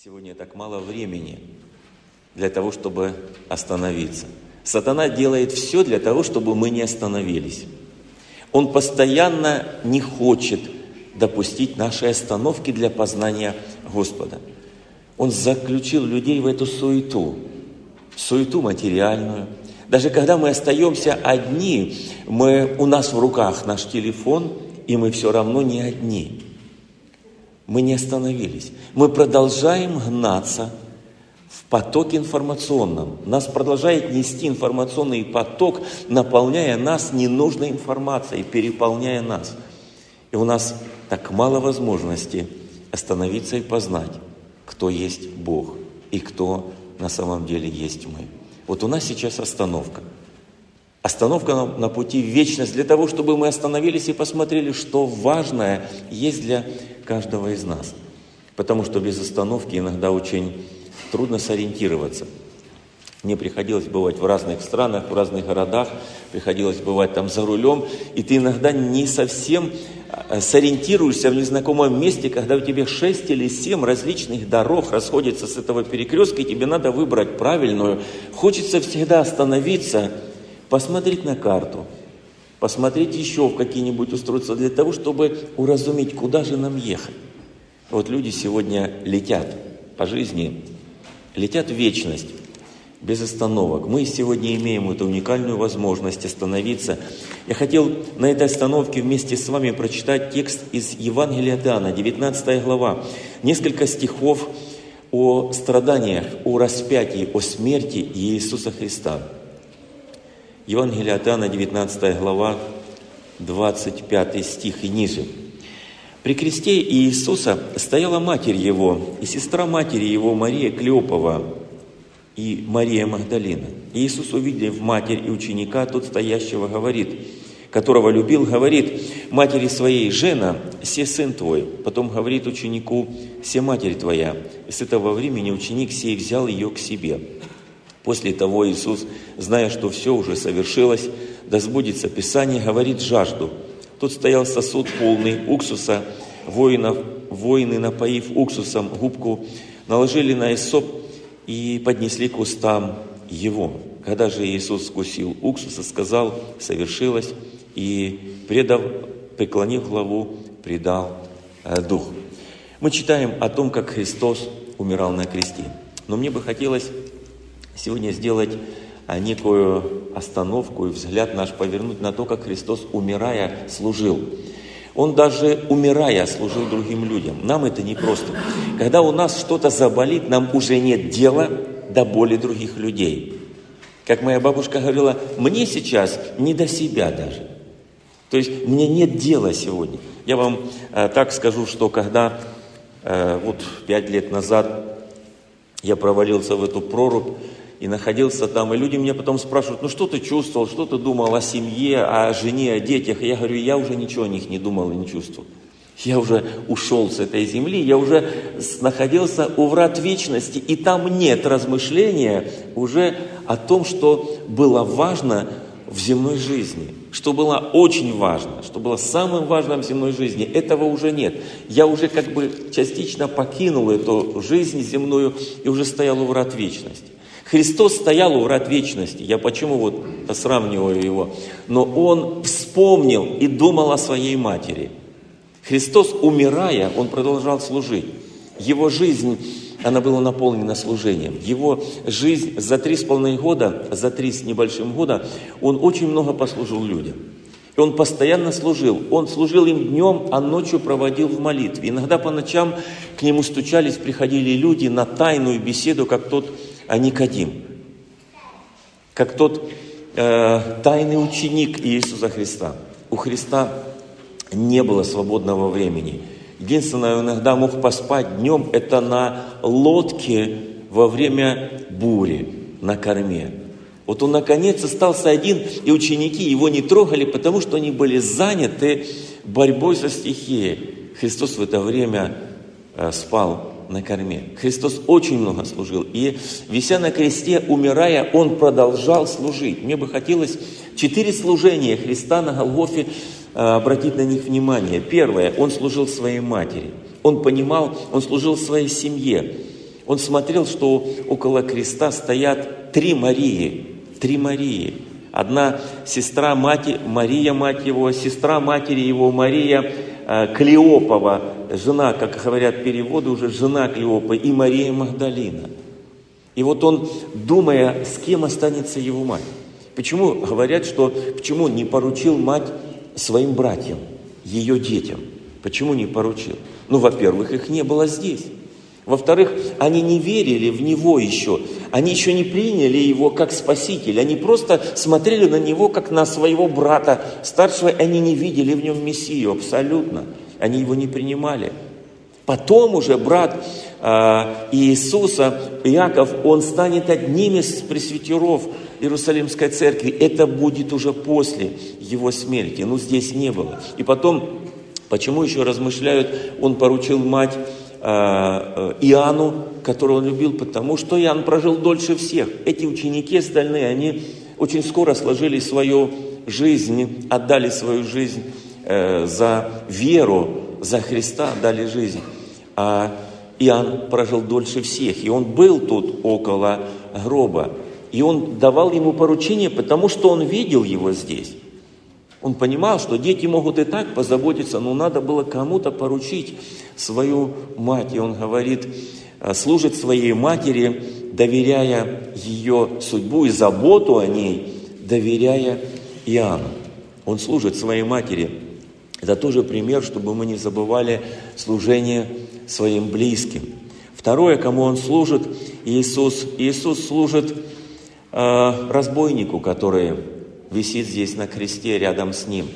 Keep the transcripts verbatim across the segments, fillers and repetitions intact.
Сегодня так мало времени для того, чтобы остановиться. Сатана делает все для того, чтобы мы не остановились. Он постоянно не хочет допустить нашей остановки для познания Господа. Он заключил людей в эту суету, суету материальную. Даже когда мы остаемся одни, мы, у нас в руках наш телефон, и мы все равно не одни. Мы не остановились. Мы продолжаем гнаться в потоке информационном. Нас продолжает нести информационный поток, наполняя нас ненужной информацией, переполняя нас. И у нас так мало возможности остановиться и познать, кто есть Бог и кто на самом деле есть мы. Вот у нас сейчас остановка. Остановка на, на пути в вечность для того, чтобы мы остановились и посмотрели, что важное есть для каждого из нас. Потому что без остановки иногда очень трудно сориентироваться. Мне приходилось бывать в разных странах, в разных городах, приходилось бывать там за рулем, и ты иногда не совсем сориентируешься в незнакомом месте, когда у тебя шесть или семь различных дорог расходятся с этого перекрестка, и тебе надо выбрать правильную. Хочется всегда остановиться, посмотреть на карту, посмотреть еще в какие-нибудь устройства для того, чтобы уразуметь, куда же нам ехать. Вот люди сегодня летят по жизни, летят в вечность, без остановок. Мы сегодня имеем эту уникальную возможность остановиться. Я хотел на этой остановке вместе с вами прочитать текст из Евангелия от Иоанна, девятнадцатая глава. Несколько стихов о страданиях, о распятии, о смерти Иисуса Христа. Евангелие от Иоанна, девятнадцатая глава, двадцать пятый стих и ниже. «При кресте Иисуса стояла матерь Его, и сестра матери Его Мария Клеопова, и Мария Магдалина. Иисус, увидев матерь и ученика, тот стоящего, говорит, которого любил, говорит матери своей: «Жена, се сын твой». Потом говорит ученику: «Се матерь твоя». И с этого времени ученик сей взял ее к себе. После того Иисус, зная, что все уже совершилось, да сбудется Писание, говорит: «Жажду». Тут стоял сосуд полный уксуса, воинов, воины, напоив уксусом губку, наложили на эссоп и поднесли к устам его. Когда же Иисус вкусил уксуса, сказал: «Совершилось», и, предав, преклонив главу, предал э, дух. Мы читаем о том, как Христос умирал на кресте. Но мне бы хотелось сегодня сделать а, некую остановку и взгляд наш повернуть на то, как Христос, умирая, служил. Он даже, умирая, служил другим людям. Нам это непросто. Когда у нас что-то заболит, нам уже нет дела до боли других людей. Как моя бабушка говорила, мне сейчас не до себя даже. То есть мне нет дела сегодня. Я вам э, так скажу, что когда э, вот пять лет назад я провалился в эту прорубь и находился там, и люди меня потом спрашивают: ну что ты чувствовал, что ты думал о семье, о жене, о детях? И я говорю: я уже ничего о них не думал и не чувствовал. Я уже ушел с этой земли, я уже находился у врат вечности, и там нет размышления уже о том, что было важно в земной жизни, что было очень важно, что было самым важным в земной жизни. Этого уже нет. Я уже как бы частично покинул эту жизнь земную и уже стоял у врат вечности. Христос стоял у врат вечности. Я почему вот сравниваю его? Но Он вспомнил и думал о своей матери. Христос, умирая, Он продолжал служить. Его жизнь, она была наполнена служением. Его жизнь за три с половиной года, за три с небольшим года, Он очень много послужил людям. И Он постоянно служил. Он служил им днем, а ночью проводил в молитве. Иногда по ночам к Нему стучались, приходили люди на тайную беседу, как тот Никодим, как тот э, тайный ученик Иисуса Христа. У Христа не было свободного времени. Единственное, он иногда мог поспать днем, это на лодке во время бури, на корме. Вот он наконец остался один, и ученики его не трогали, потому что они были заняты борьбой со стихией. Христос в это время э, спал на корме. Христос очень много служил. И, вися на кресте, умирая, Он продолжал служить. Мне бы хотелось четыре служения Христа на Голгофе обратить на них внимание. Первое, Он служил своей матери. Он понимал, Он служил своей семье. Он смотрел, что около креста стоят три Марии, три Марии. Одна сестра мати, Мария, мать его, сестра матери его, Мария э, Клеопова, жена, как говорят переводы, уже жена Клеопы, и Мария Магдалина. И вот он, думая, с кем останется его мать. Почему говорят, что почему не поручил мать своим братьям, ее детям? Почему не поручил? Ну, во-первых, их не было здесь. Во-вторых, они не верили в Него еще. Они еще не приняли Его как Спасителя. Они просто смотрели на Него как на своего брата старшего. Они не видели в Нем Мессию абсолютно. Они Его не принимали. Потом уже брат э, Иисуса, Иаков, он станет одним из пресвитеров Иерусалимской церкви. Это будет уже после Его смерти. Но здесь не было. И потом, почему еще размышляют, он поручил мать Иоанну, которого он любил, потому что Иоанн прожил дольше всех. Эти ученики остальные, они очень скоро сложили свою жизнь, отдали свою жизнь э, за веру, за Христа отдали жизнь. А Иоанн прожил дольше всех, и он был тут около гроба. И он давал ему поручение, потому что он видел его здесь. Он понимал, что дети могут и так позаботиться, но надо было кому-то поручить свою мать. И он говорит, служит своей матери, доверяя ее судьбу и заботу о ней, доверяя Иоанну. Он служит своей матери. Это тоже пример, чтобы мы не забывали служение своим близким. Второе, кому он служит, Иисус. Иисус служит э, разбойнику, который висит здесь на кресте рядом с ним.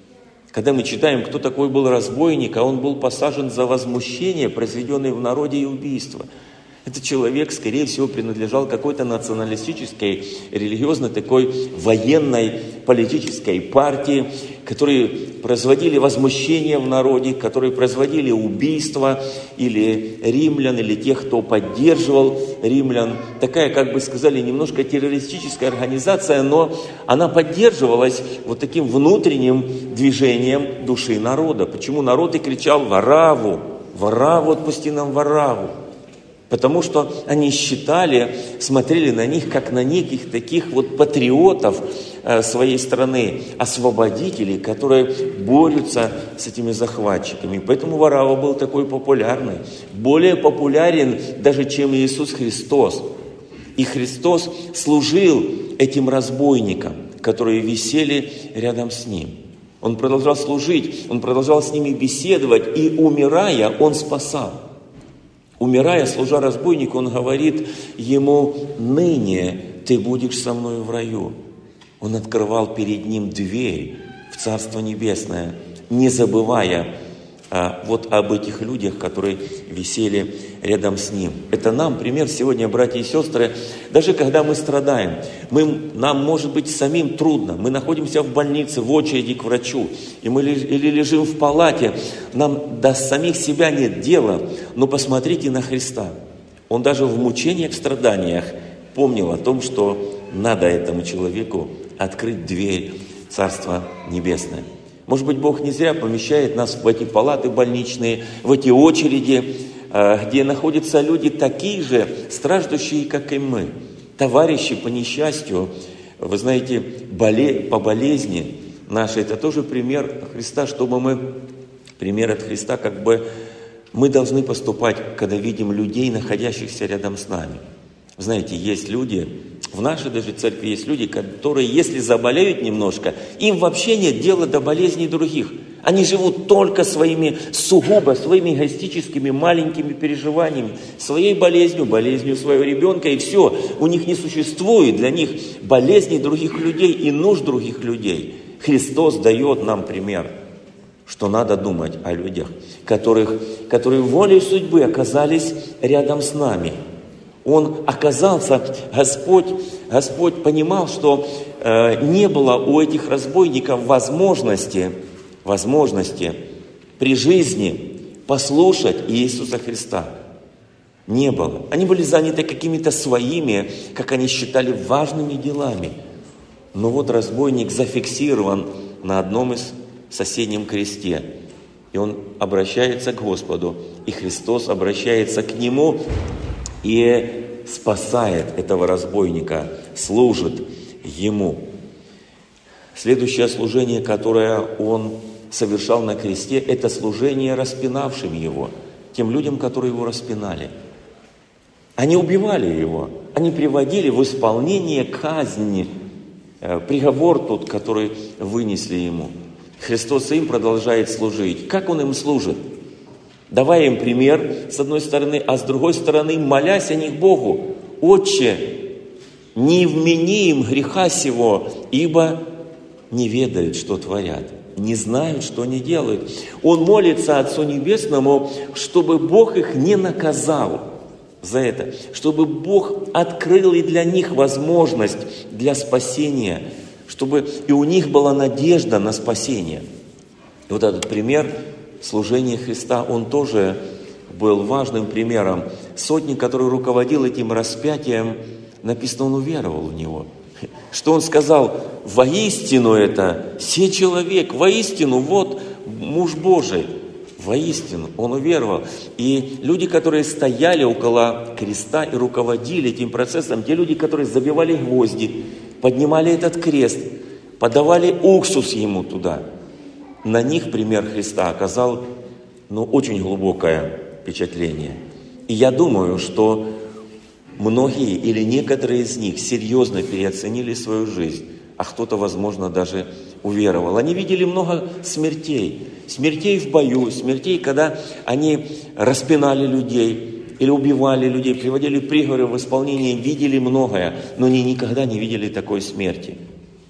Когда мы читаем, кто такой был разбойник, а он был посажен за возмущение, произведенное в народе, и убийство. Этот человек, скорее всего, принадлежал какой-то националистической, религиозной, такой военной, политической партии, которые производили возмущение в народе, которые производили убийства или римлян, или тех, кто поддерживал римлян. Такая, как бы сказали, немножко террористическая организация, но она поддерживалась вот таким внутренним движением души народа. Почему народ и кричал «Вараву! Вараву, отпусти нам Вараву!» Потому что они считали, смотрели на них, как на неких таких вот патриотов э, своей страны, освободителей, которые борются с этими захватчиками. Поэтому Варава был такой популярный, более популярен даже, чем Иисус Христос. И Христос служил этим разбойникам, которые висели рядом с Ним. Он продолжал служить, Он продолжал с ними беседовать, и, умирая, Он спасал. Умирая, служа разбойнику, он говорит ему: «Ныне ты будешь со мной в раю». Он открывал перед ним дверь в Царство Небесное, не забывая а, вот об этих людях, которые висели рядом с ним. Это нам пример сегодня, братья и сестры. Даже когда мы страдаем, мы, нам может быть самим трудно. Мы находимся в больнице, в очереди к врачу, и мы или лежим в палате, нам до самих себя нет дела. Но посмотрите на Христа. Он даже в мучениях, в страданиях помнил о том, что надо этому человеку открыть дверь в Царство Небесное. Может быть, Бог не зря помещает нас в эти палаты больничные, в эти очереди, где находятся люди такие же, страждущие, как и мы, товарищи по несчастью. Вы знаете, боле... по болезни нашей, это тоже пример Христа, чтобы мы, пример от Христа, как бы мы должны поступать, когда видим людей, находящихся рядом с нами. Знаете, есть люди, в нашей даже церкви есть люди, которые, если заболеют немножко, им вообще нет дела до болезней других. Они живут только своими, сугубо своими эгоистическими маленькими переживаниями, своей болезнью, болезнью своего ребенка, и все. У них не существует для них болезней других людей и нужд других людей. Христос дает нам пример, что надо думать о людях, которых, которые волей судьбы оказались рядом с нами. Он оказался, Господь, Господь понимал, что э, не было у этих разбойников возможности, возможности при жизни послушать Иисуса Христа. Не было. Они были заняты какими-то своими, как они считали, важными делами. Но вот разбойник зафиксирован на одном из соседнем кресте. И он обращается к Господу, и Христос обращается к нему, и спасает этого разбойника, служит ему. Следующее служение, которое он совершал на кресте, это служение распинавшим его, тем людям, которые его распинали. Они убивали его, они приводили в исполнение казни, приговор тот, который вынесли ему. Христос им продолжает служить. Как Он им служит? Давая им пример, с одной стороны, а с другой стороны, молясь о них Богу: «Отче, не вмени им греха сего, ибо не ведают, что творят, не знают, что они делают». Он молится Отцу Небесному, чтобы Бог их не наказал за это, чтобы Бог открыл и для них возможность для спасения, чтобы и у них была надежда на спасение. И вот этот пример служения Христа, он тоже был важным примером. Сотник, который руководил этим распятием, написано, он уверовал в него. Что он сказал? Воистину это сей человек, воистину вот муж Божий. Воистину, он уверовал. И люди, которые стояли около креста и руководили этим процессом, те люди, которые забивали гвозди, поднимали этот крест, подавали уксус ему туда, на них пример Христа оказал, ну, очень глубокое впечатление. И я думаю, что многие или некоторые из них серьезно переоценили свою жизнь, а кто-то, возможно, даже уверовал. Они видели много смертей. Смертей в бою, смертей, когда они распинали людей или убивали людей, приводили приговоры в исполнение, видели многое, но они никогда не видели такой смерти.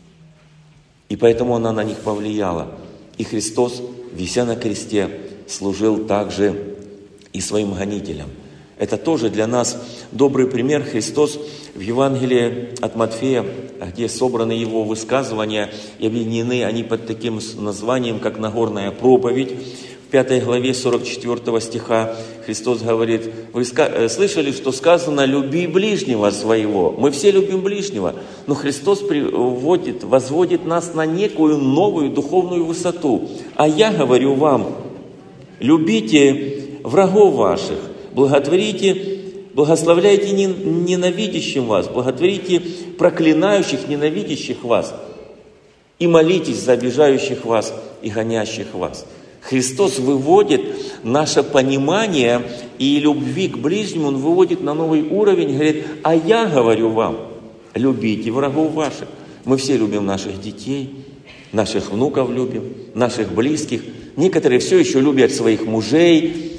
И поэтому она на них повлияла. И Христос, вися на кресте, служил также и своим гонителям. Это тоже для нас добрый пример. Христос в Евангелии от Матфея, где собраны его высказывания и объединены они под таким названием, как Нагорная проповедь. В пятой главе сорок четвёртого стиха Христос говорит: вы слышали, что сказано «люби ближнего своего». Мы все любим ближнего, но Христос приводит, возводит нас на некую новую духовную высоту. А я говорю вам, любите врагов ваших, благотворите, благословляйте ненавидящим вас, благотворите проклинающих, ненавидящих вас, и молитесь за обижающих вас и гонящих вас. Христос выводит наше понимание и любви к ближнему, Он выводит на новый уровень, говорит: а я говорю вам, любите врагов ваших. Мы все любим наших детей, наших внуков любим, наших близких. Некоторые все еще любят своих мужей,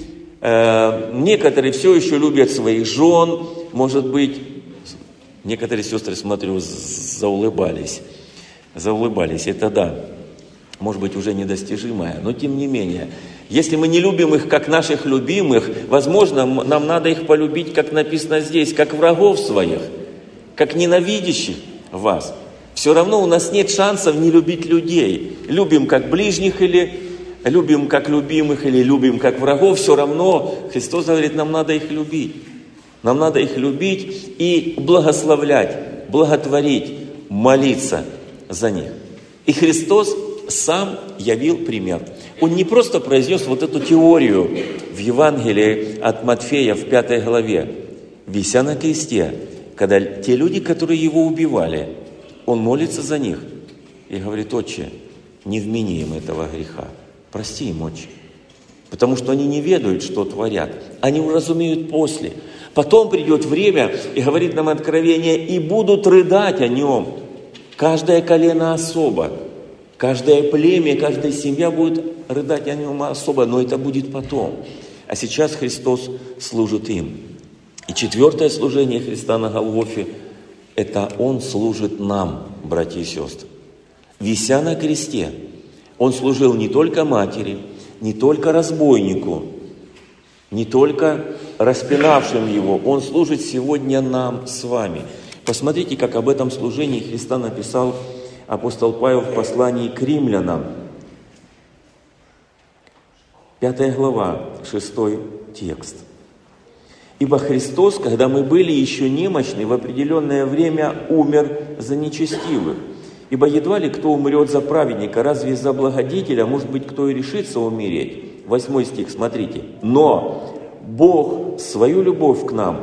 э, некоторые все еще любят своих жен. Может быть, некоторые сестры, смотрю, заулыбались. Заулыбались, это да. Может быть, уже недостижимое, но тем не менее. Если мы не любим их как наших любимых, возможно, нам надо их полюбить, как написано здесь, как врагов своих, как ненавидящих вас. Все равно у нас нет шансов не любить людей. Любим как ближних или любим как любимых, или любим как врагов, все равно Христос говорит, нам надо их любить. Нам надо их любить и благословлять, благотворить, молиться за них. И Христос сам явил пример. Он не просто произнес вот эту теорию в Евангелии от Матфея в пятой главе, вися на кресте, когда те люди, которые его убивали, он молится за них и говорит: Отче, не вмени им этого греха, прости им, Отче. Потому что они не ведают, что творят. Они уразумеют после. Потом придет время, и говорит нам Откровение, и будут рыдать о нем. Каждое колено особо. Каждое племя, каждая семья будет рыдать о нем особо, но это будет потом. А сейчас Христос служит им. И четвертое служение Христа на Голгофе – это Он служит нам, братья и сестры. Вися на кресте, Он служил не только матери, не только разбойнику, не только распинавшим Его, Он служит сегодня нам с вами. Посмотрите, как об этом служении Христа написал апостол Павел в послании к римлянам. Пятая глава, шестой текст. «Ибо Христос, когда мы были еще немощны, в определенное время умер за нечестивых. Ибо едва ли кто умрет за праведника, разве за благодетеля, может быть, кто и решится умереть?» Восьмой стих, смотрите. «Но Бог свою любовь к нам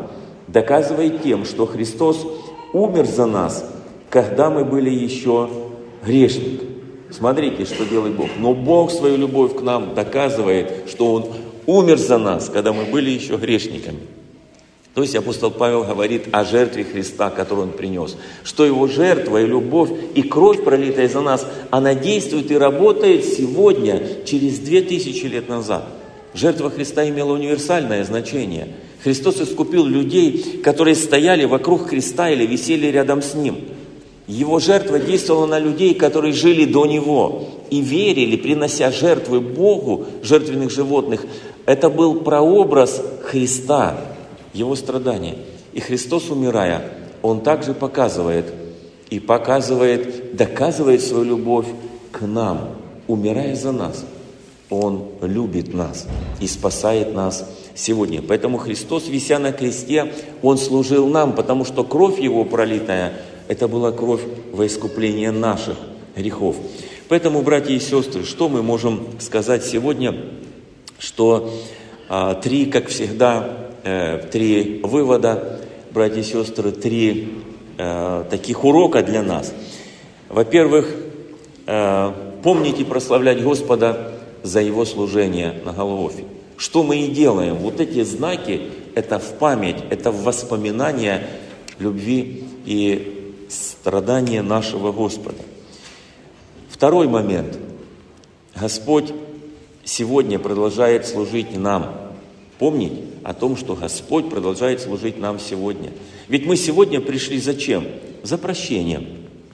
доказывает тем, что Христос умер за нас, когда мы были еще грешниками. Смотрите, что делает Бог. Но Бог свою любовь к нам доказывает, что Он умер за нас, когда мы были еще грешниками. То есть апостол Павел говорит о жертве Христа, которую Он принес. Что Его жертва и любовь, и кровь, пролитая за нас, она действует и работает сегодня, через две тысячи лет назад. Жертва Христа имела универсальное значение. Христос искупил людей, которые стояли вокруг Христа или висели рядом с Ним. Его жертва действовала на людей, которые жили до Него и верили, принося жертвы Богу, жертвенных животных. Это был прообраз Христа, Его страдания. И Христос, умирая, Он также показывает и показывает, доказывает свою любовь к нам, умирая за нас. Он любит нас и спасает нас сегодня. Поэтому Христос, вися на кресте, Он служил нам, потому что кровь Его пролитая, это была кровь во искупление наших грехов. Поэтому, братья и сестры, что мы можем сказать сегодня? Что а, три, как всегда, э, три вывода, братья и сестры, три э, таких урока для нас. Во-первых, э, помните прославлять Господа за Его служение на Голгофе. Что мы и делаем. Вот эти знаки, это в память, это в воспоминания любви и страдания нашего Господа. Второй момент. Господь сегодня продолжает служить нам. Помнить о том, что Господь продолжает служить нам сегодня. Ведь мы сегодня пришли зачем? За прощением.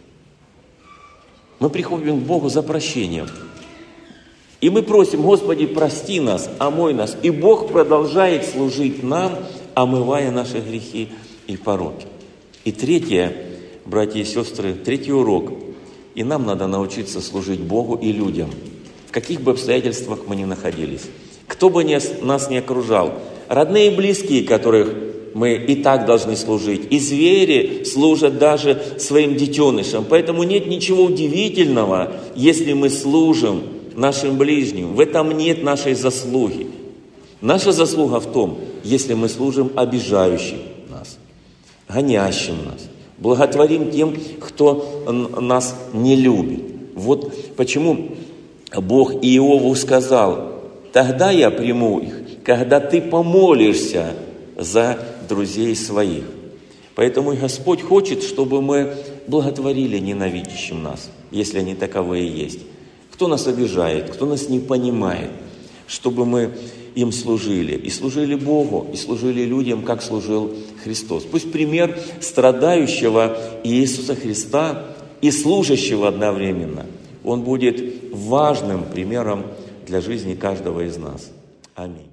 Мы приходим к Богу за прощением. И мы просим: Господи, прости нас, омой нас. И Бог продолжает служить нам, омывая наши грехи и пороки. И третье, братья и сестры, третий урок. И нам надо научиться служить Богу и людям, в каких бы обстоятельствах мы ни находились. Кто бы нас ни окружал, родные и близкие, которых мы и так должны служить. И звери служат даже своим детенышам. Поэтому нет ничего удивительного, если мы служим нашим ближним. В этом нет нашей заслуги. Наша заслуга в том, если мы служим обижающим нас, гонящим нас, благотворим тем, кто нас не любит. Вот почему Бог Иову сказал: тогда я приму их, когда ты помолишься за друзей своих. Поэтому и Господь хочет, чтобы мы благотворили ненавидящим нас, если они таковые есть. Кто нас обижает, кто нас не понимает, чтобы мы им служили. И служили Богу, и служили людям, как служил Христос. Пусть пример страдающего Иисуса Христа и служащего одновременно, он будет важным примером для жизни каждого из нас. Аминь.